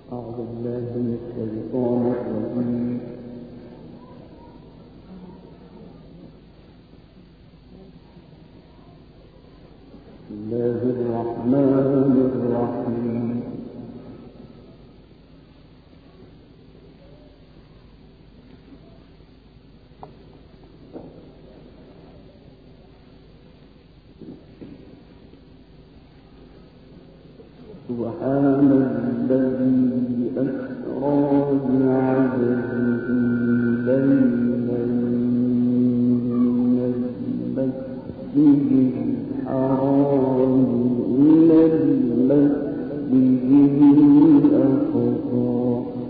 سبحان الذي أسرى بعبده ليلا من المسجد الحرام إلى المسجد الأقصى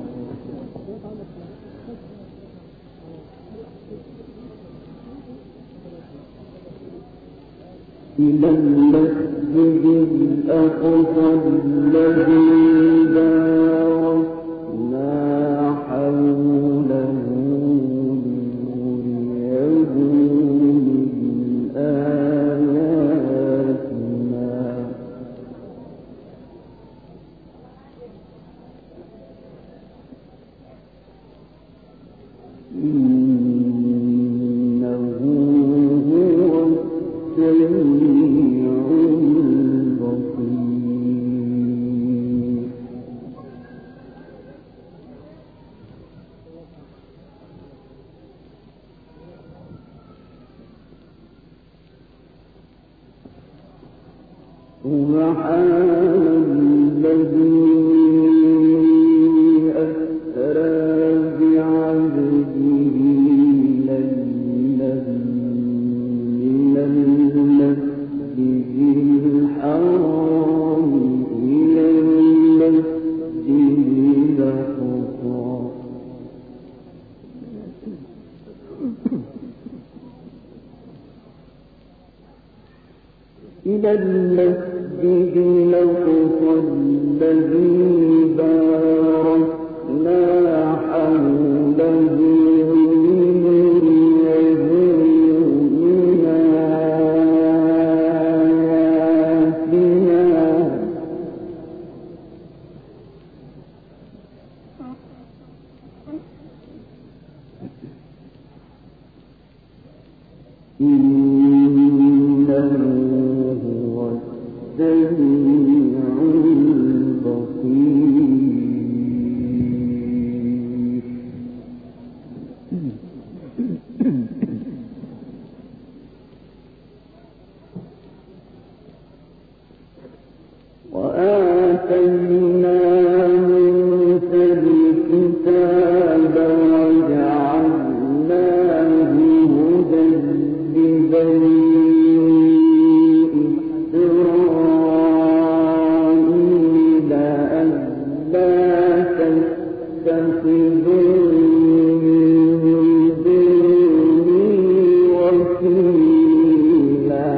الذي باركنا حوله لنريه من آياتنا إنه هو السميع البصير. سبحان الذي أسرى بعبده ليلا من المسجد الحرام إلى المسجد الأقصى الذي باركنا حوله لنريه من آياتنا إنه هو السميع البصير. وآتينا موسى الكتاب وجعلناه هدى لبني إسرائيل ألا تتخذوا من دوني وكيلا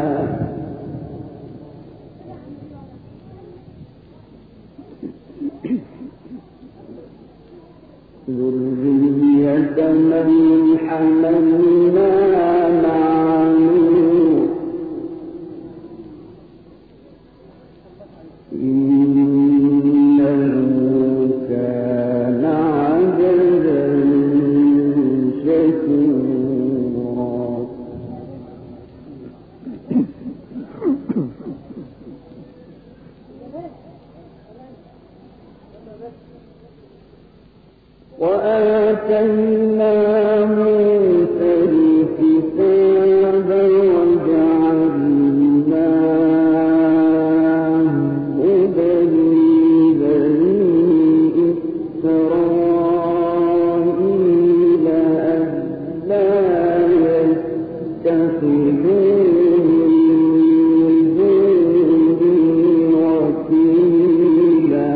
ذرية من حملنا مع نوح إنه كان عبدا شكورا. وآتينا موسى الكتاب وجعلناه هدى لبني إسرائيل ألا يتخذوا من دوني وكيلا.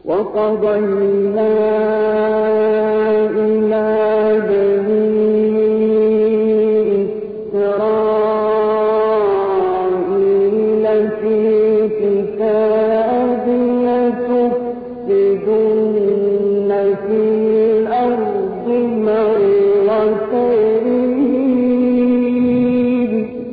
وقضينا إلى بني إسرائيل في الكتاب لتفسدن في الأرض مرتين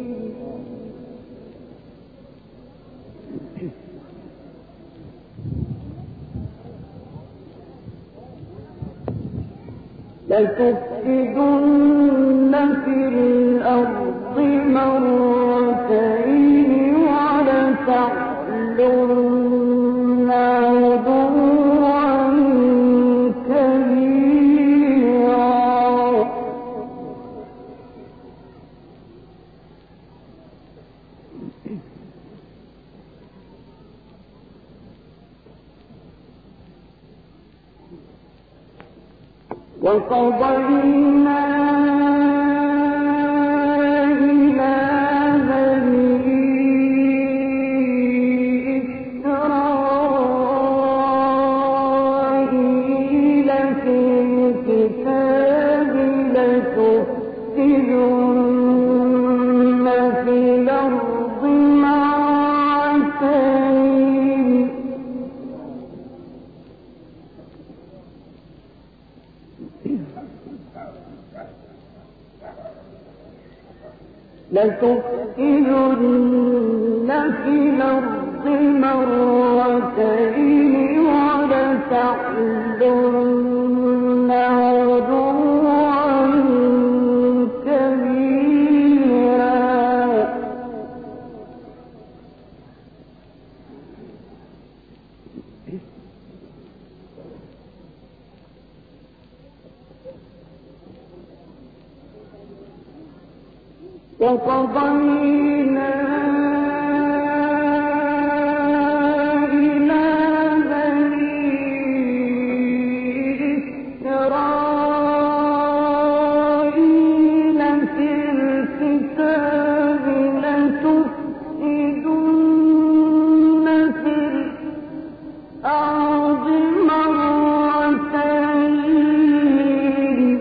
ولتعلن عدوا كبيرا وقضينا إلى بني إسرائيل في الكتاب لتفسدن في الأرض مرتين ولتعلن عدوا كبيرا وقضينا إلى بني إسرائيل في الكتاب لتفسدن في الأرض مرتين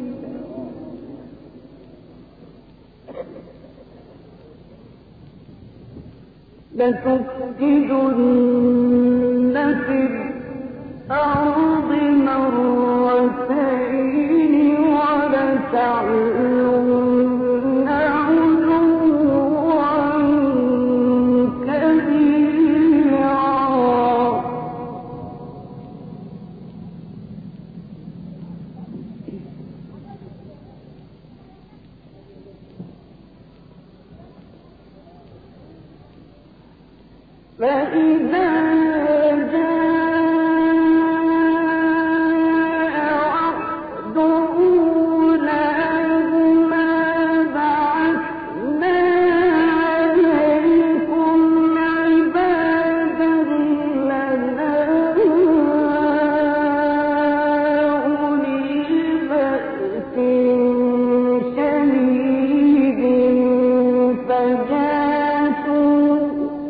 ولتعلن عدوا كبيرا فإذا جاء وعد أولاهما بعثنا عليكم عبادا لنا أولي بأس شديد فجاسوا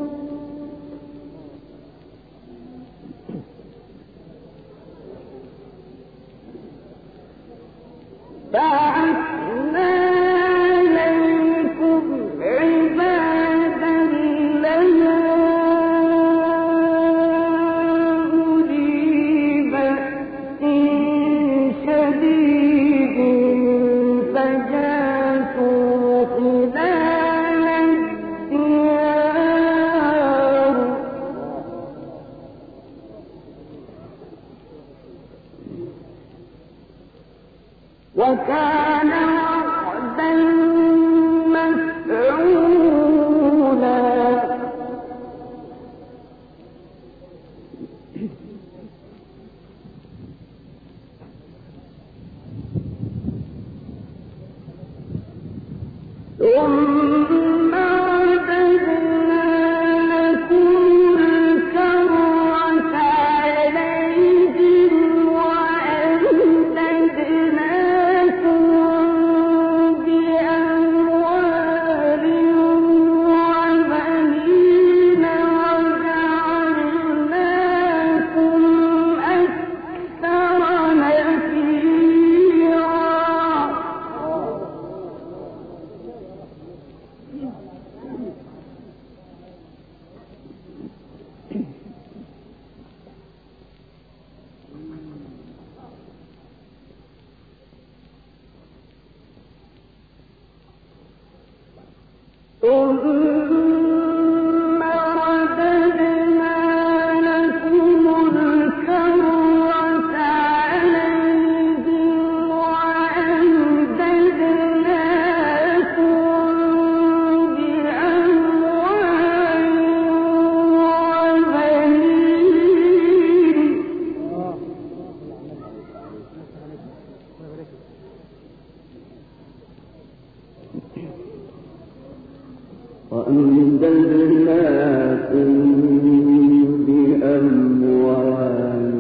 بعثنا عليكم عبادا لنا أولي بأس شديد فجاسوا خلال الديار وكان وعدا مفعولا ثم رددنا لكم الكرة عليهم وأمددناكم بأموال وبنين وجعلناكم ثم رددنا لكم الكرة عليهم وأمددناكم بأموال وبنين وأمددناكم بأموال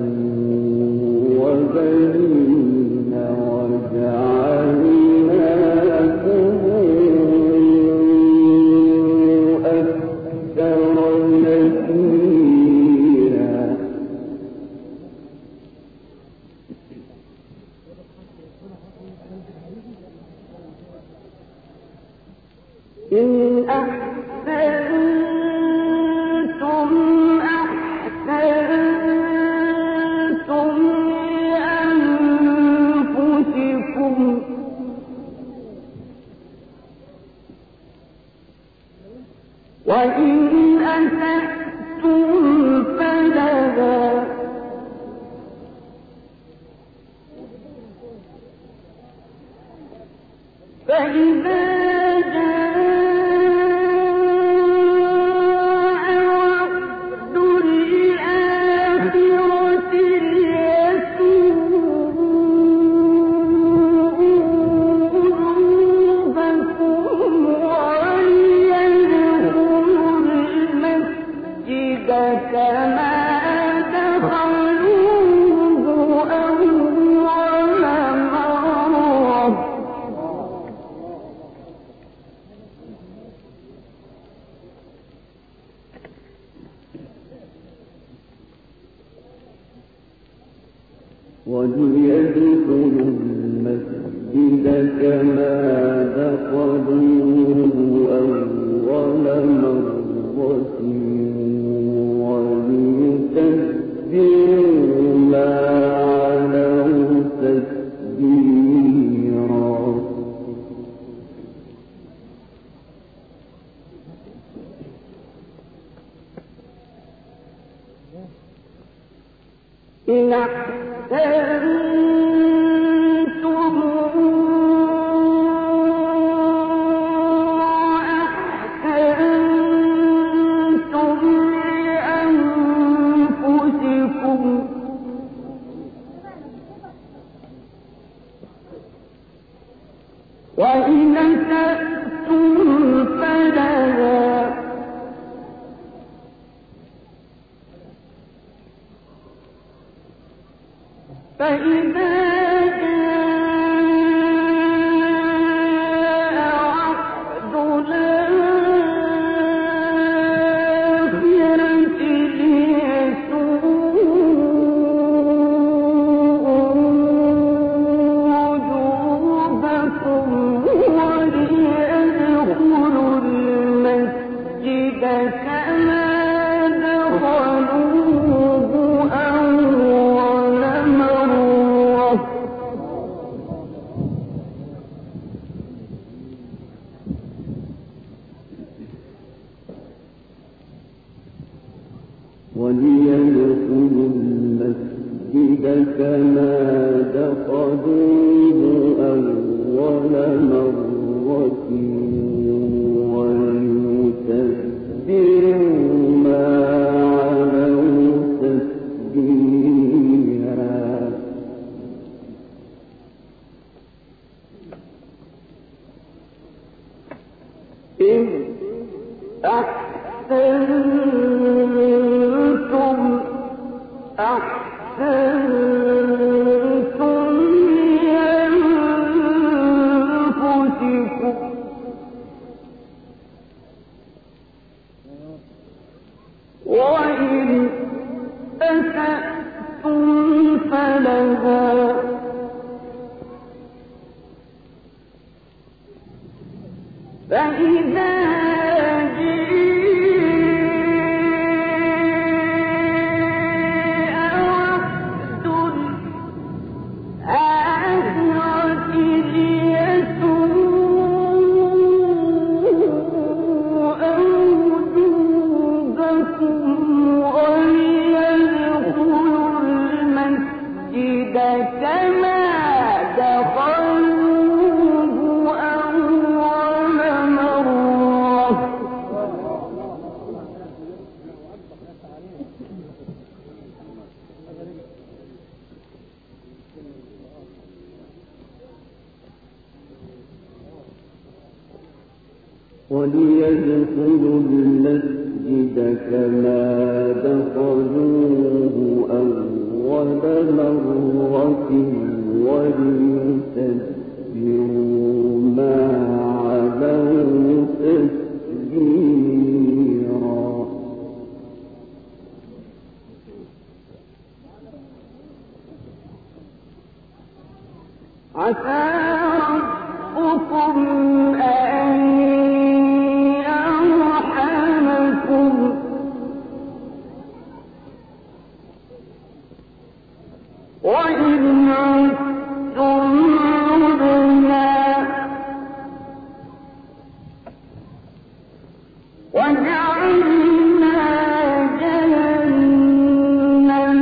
وبنين وجعلناكم أكثر نفيرا إن أحسنتم أحسنتم لأنفسكم وإن أسأتم فلها فإذا كما دخلوه أول مرة وليدخلوا المسجد كما دخلوه أول مرة وليتبروا ما علوا تتبيرا إن أحسنتم أحسنتم لأنفسكم وإن أسأتم فلها فإذا جاء وعد الآخرة ليسوءوا وجوهكم وليدخلوا المسجد كما دخلوه أول مرة وليدخلوا المسجد كما دخلوه أول مرة وليتبروا ما علوا تتبيرا إذ أحسنتم أحسنتم لأنفسكم وإن أسأتم فلها فإذا وليدخلوا المسجد كما دخلوه أول مرة وليتبروا ما علوا تتبيرا. عسى ربكم أن يرحمكم وإن عدتم عدنا وجعلنا جهنم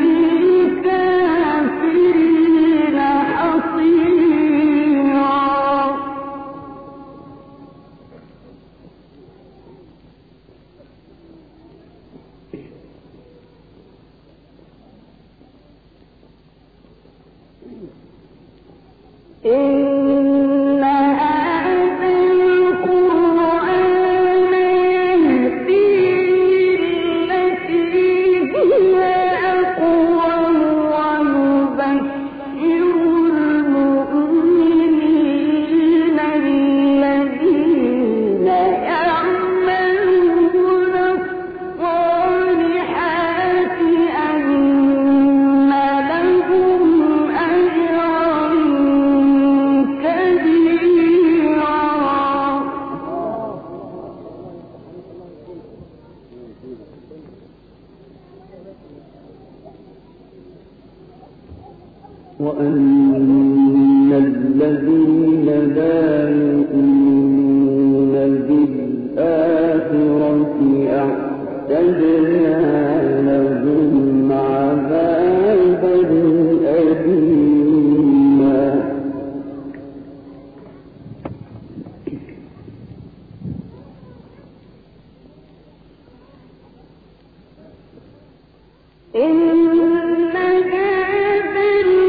للكافرين حصيرا. إن هذا القرآن يهدي للتي هي أقوم ويبشر المؤمنين الذين يعملون الصالحات أن لهم أجرا كبيرا. وأن الذين لا يؤمنون بالآخرة أعتدنا لهم عذابا أليما. إن هذا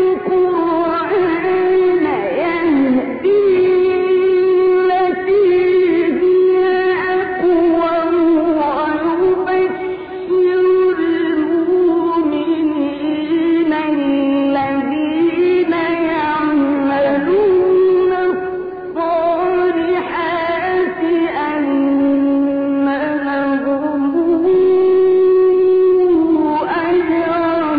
القرآن يهدي للتي هي أقوم ويبشر المؤمنين الذين يعملون الصالحات أن لهم أجرا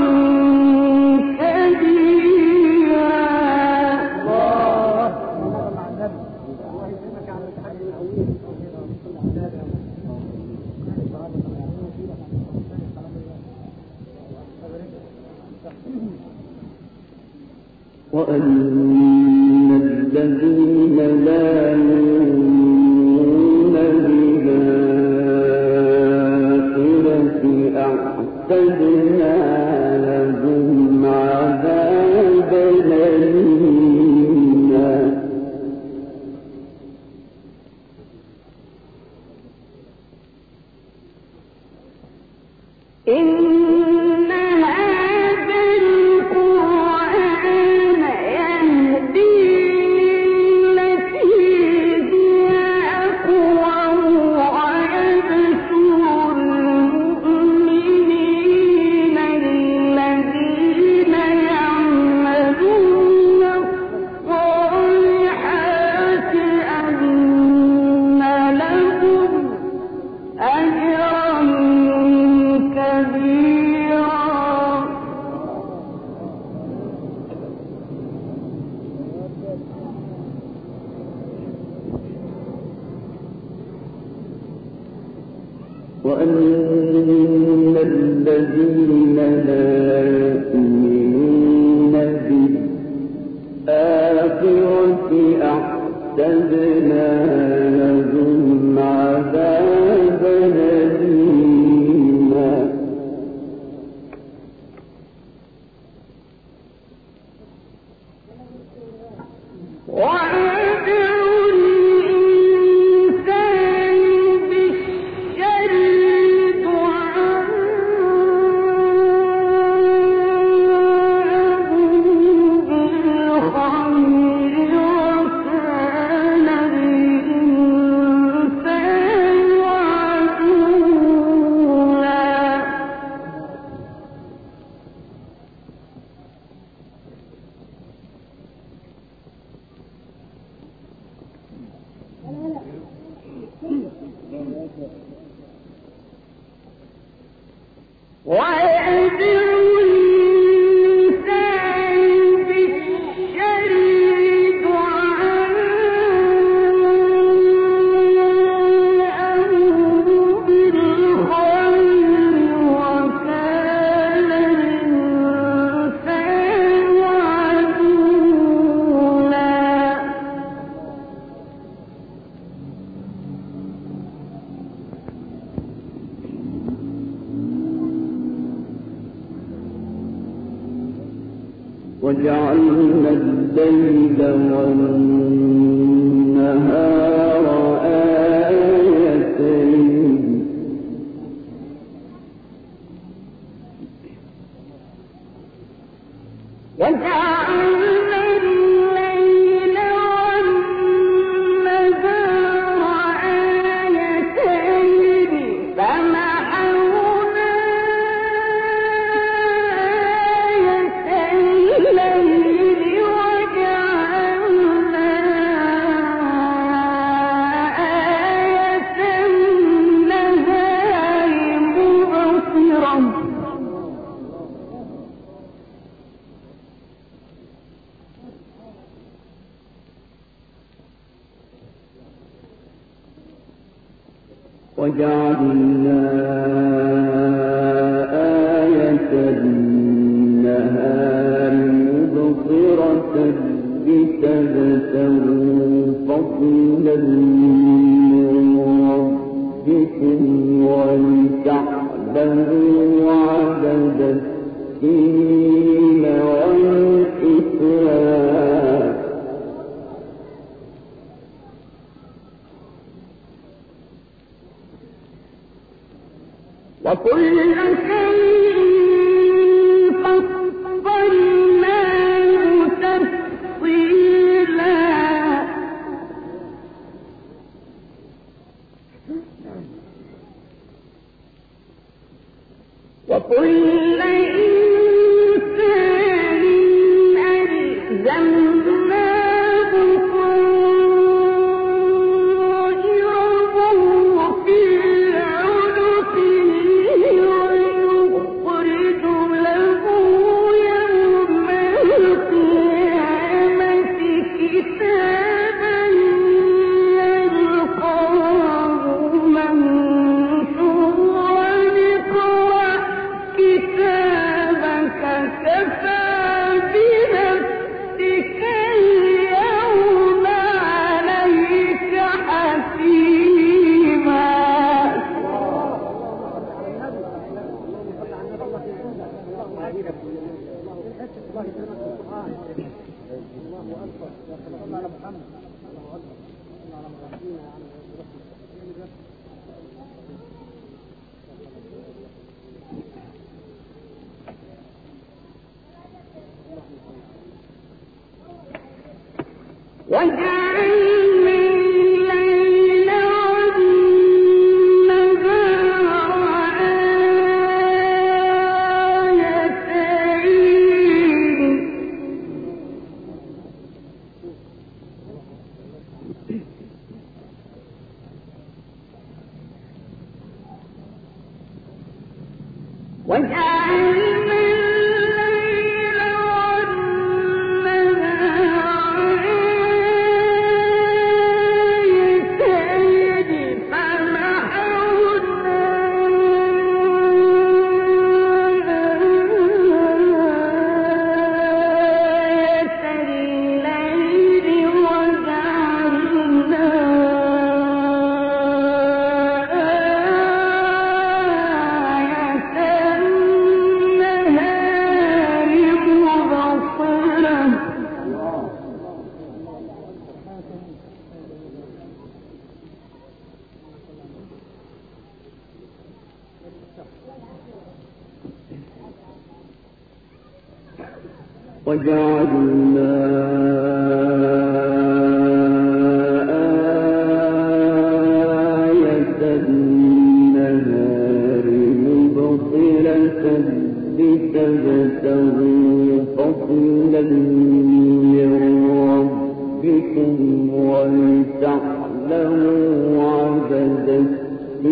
وأن الذين لا يؤمنون بالآخرة أعتدنا لهم عذابا أليما. إن هذا القرآن يهدي للتي هي أقوم ويبشر المؤمنين الذين يعملون الصالحات أن لهم أجرا كبيرا. وأن الذين لا يؤمنون بالآخرة أعتدنا لهم عذابا أليما. بالخير وكان وجعلنا الليل والنهار آيتين وجعلنا الليل والنهار آيتين فمحونا الليل وجعلنا آية النهار مبصرا وجعلنا آية النهار مبصرة لتبتغوا فضلا من ربكم ولتعلموا عدد السنين والحساب وكل شيء فصلناه تفصيلا وكل إنسان ألزمناه طائره في عنقه ويخرج له يوم القيامة كتابا يلقاه منشورا اقرأ كتابك كفى بنفسك اليوم عليك حسيبا وجعلنا الليل والنهار آيتين وجعلنا الليل والنهار آيتين فمحونا آية الليل وجعلنا آية النهار مبصرا وجعلنا آية النهار مبصرة لتبتغوا فضلا من ربكم ولتعلموا عدد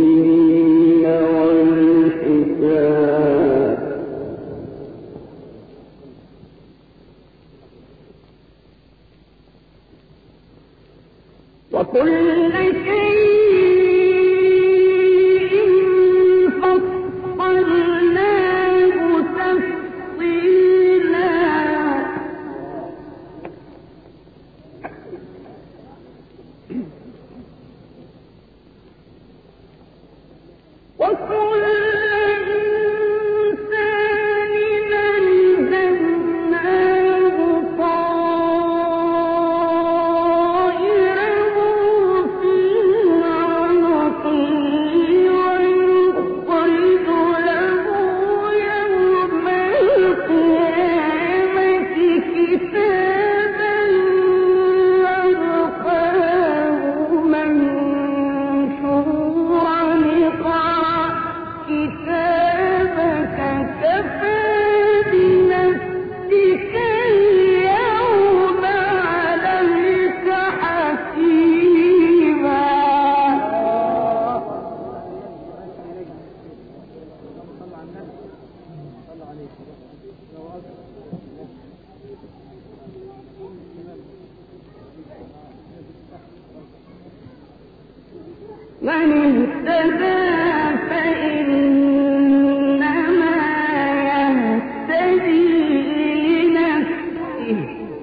من اهتدى فإنما يهتدي لنفسه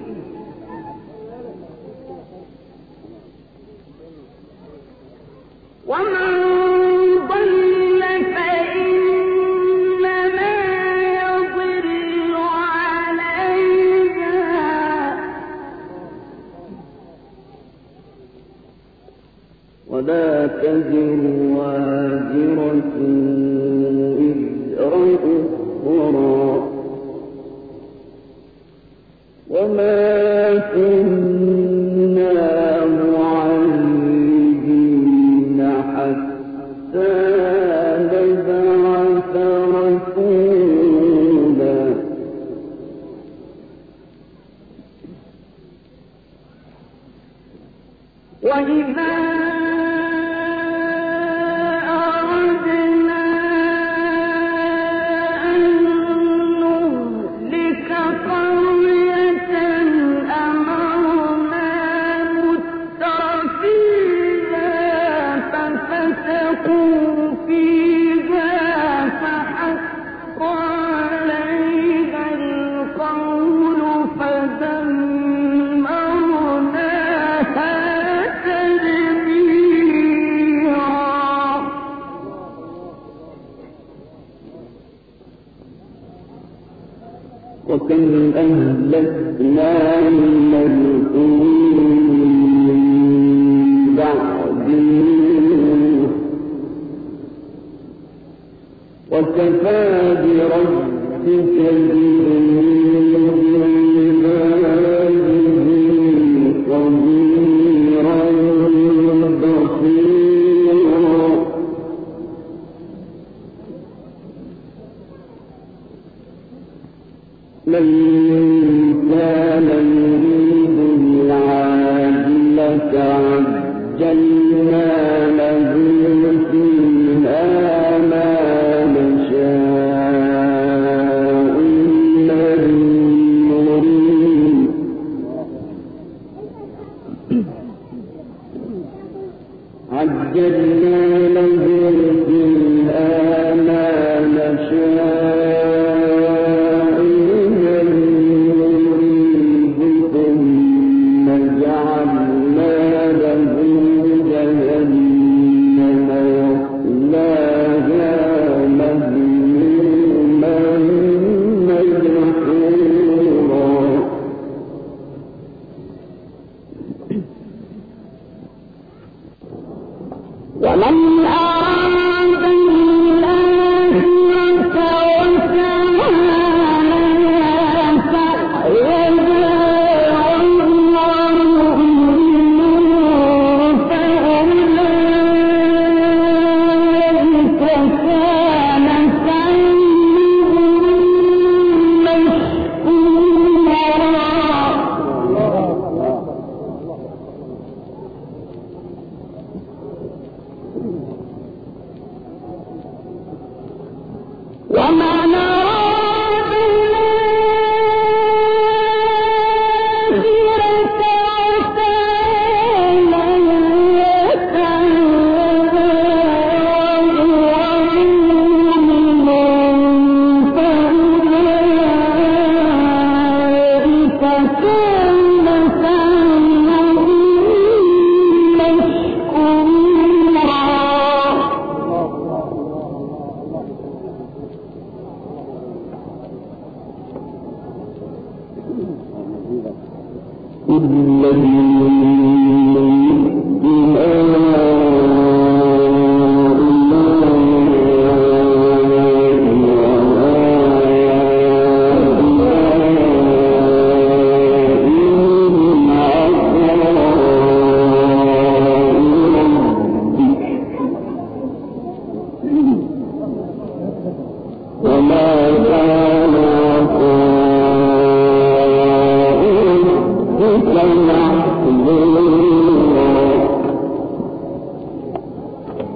ومن ضل فإنما يضل عليها ولا تزر وازرة وزر أخرى وما كنا معذبين حتى نبعث رسولا وإذا وكم أهلكنا من القرون بعد وكفى بربك خبيرا بصيرا من كان يريد العاجلة عجلنا له فيها ما نشاء لمن نريد عجلنا له فيها ما نشاء ومن أراد الآخرة وسعى لها سعيها وهو مؤمن فأولئك كان سعيهم مشكورا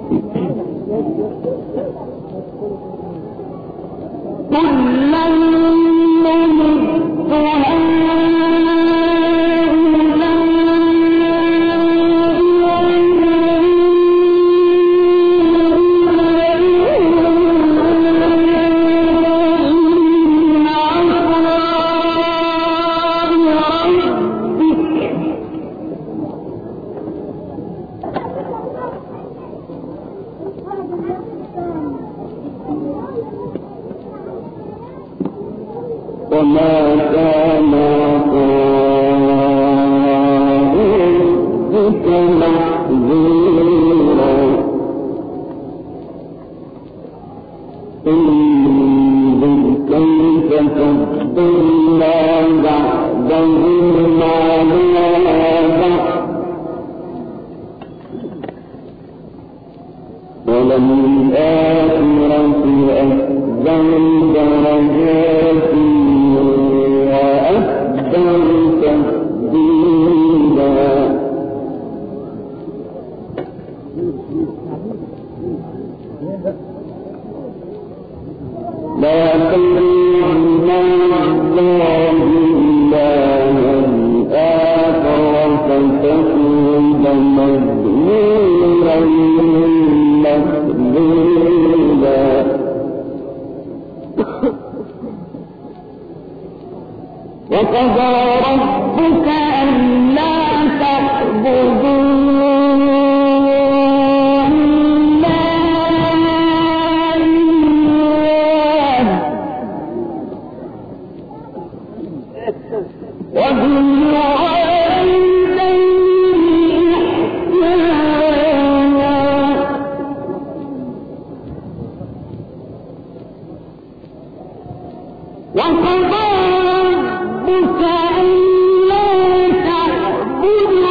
وما كان ربك محظورا انظر كيف فضلنا بعضهم على بعض وللآخرة أفضل درجات وأفضل تفضيلا لا تجعل الله إلها آخر فتكون مذموما مخذولا وقضى ربك ألا تعبدوا إلا إياه وبالوالدين إحسانا وقضى ربك ألا تعبدوا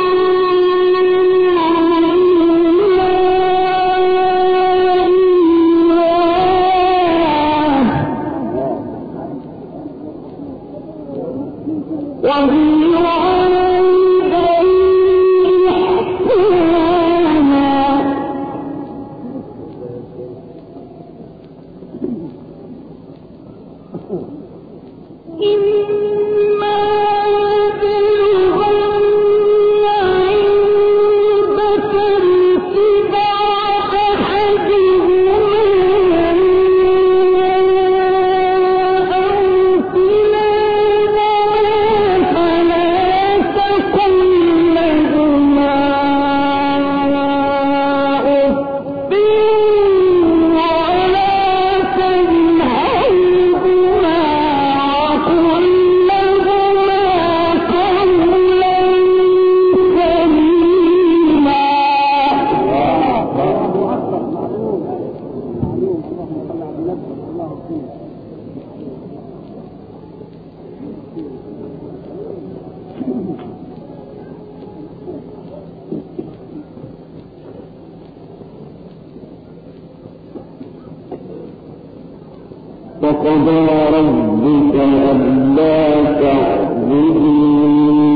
وقضى ربك ألا تعبدوا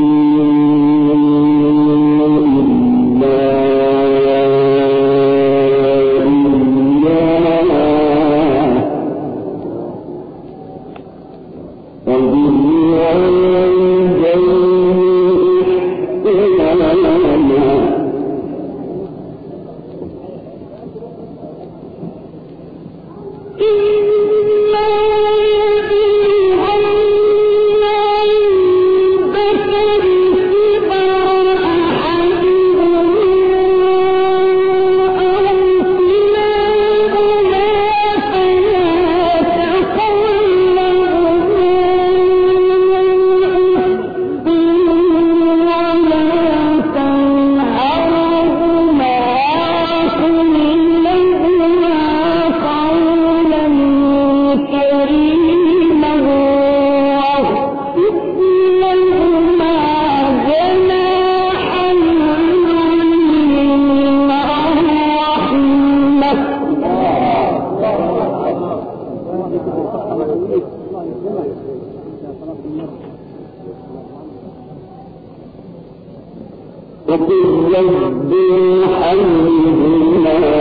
إلا إياه وبالوالدين إحسانا وقل رب ارحمهما